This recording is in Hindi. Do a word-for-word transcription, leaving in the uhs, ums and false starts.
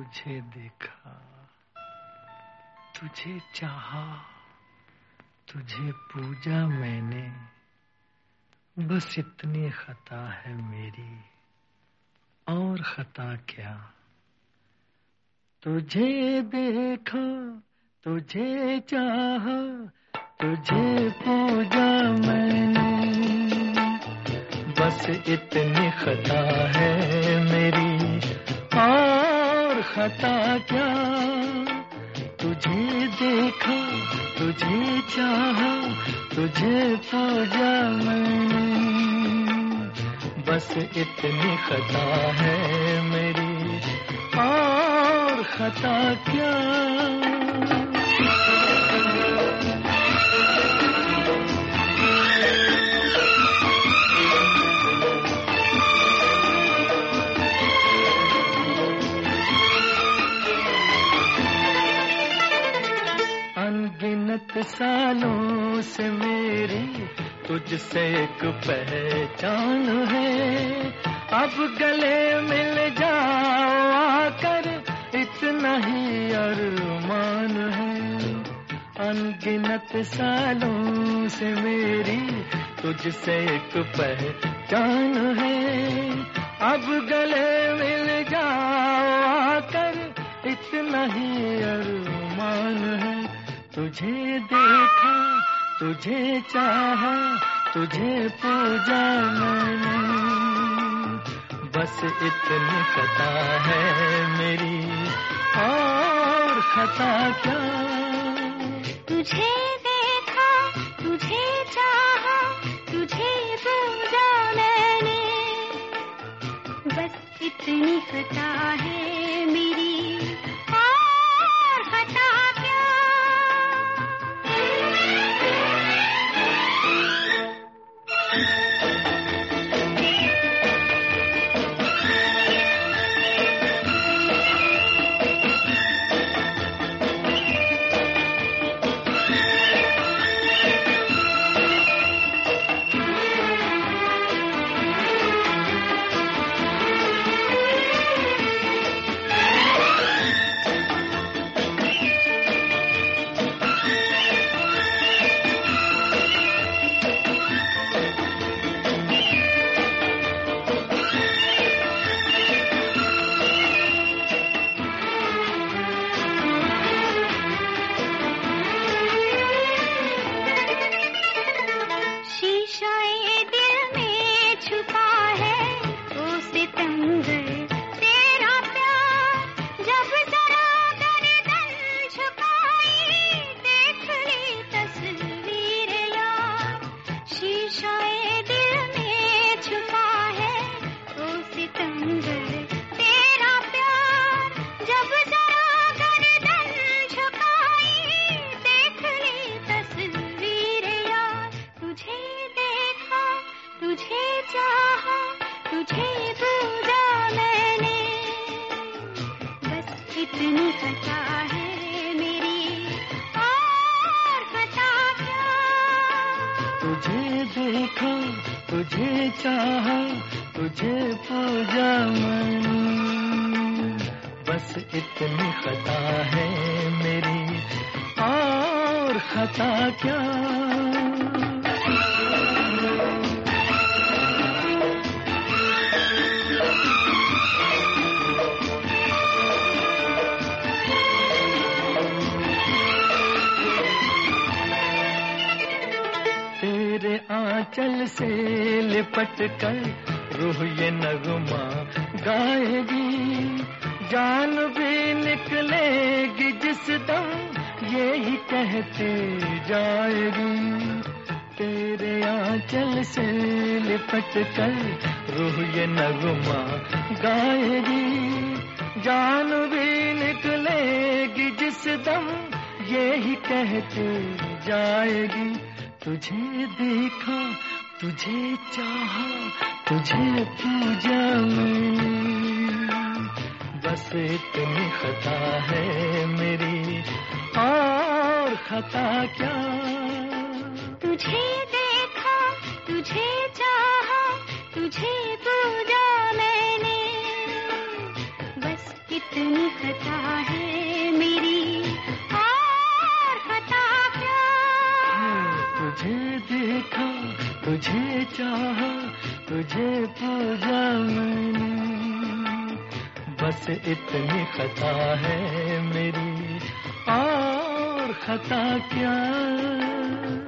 तुझे देखा, तुझे चाहा, तुझे पूजा मैंने, बस इतनी खता है मेरी, और खता क्या। तुझे देखा, तुझे चाहा, तुझे पूजा मैंने, बस इतनी खता है मेरी, और खता क्या। तुझे देखा, तुझे चाहा, तुझे पूजा मैंने, बस इतनी खता है मेरी, और खता क्या। अनगिनत सालों से मेरी तुझसे एक पहचान है, अब गले मिल जाओ आकर, इतना ही अरमान है। अनगिनत सालों से मेरी तुझसे एक पहचान है, अब गले मिल जाओ आकर, इतना ही अरमान है। तुझे देखा, तुझे चाहा, तुझे पूजा मैंने, बस इतनी खता है मेरी, और खता क्या। तुझे देखा, तुझे चाहा, तुझे पूजा मैंने, बस इतनी खता है मेरी, और खता क्या। तुझे देखा, तुझे चाहा, तुझे पूजा मैंने, बस इतनी खता है मेरी, और खता क्या। तेरे आंचल से लिपट कर रूह ये नगमा गाएगी, जान भी निकलेगी जिस दम यही कहते जाएगी। तेरे आंचल से लिपट कर रूह ये नगमा गाएगी, जान भी निकलेगी जिस दम यही कहते जाएगी। तुझे देखा, तुझे चाहा, तुझे पूजा मैंने, बस इतनी खता है मेरी, और खता क्या। तुझे देखा, तुझे चाहा, तुझे पूजा मैंने, बस इतनी इतनी खता है मेरी, और खता क्या। तुझे देखा, तुझे चाहा, तुझे पूजा मैंने, बस इतनी खता है मेरी, और खता क्या।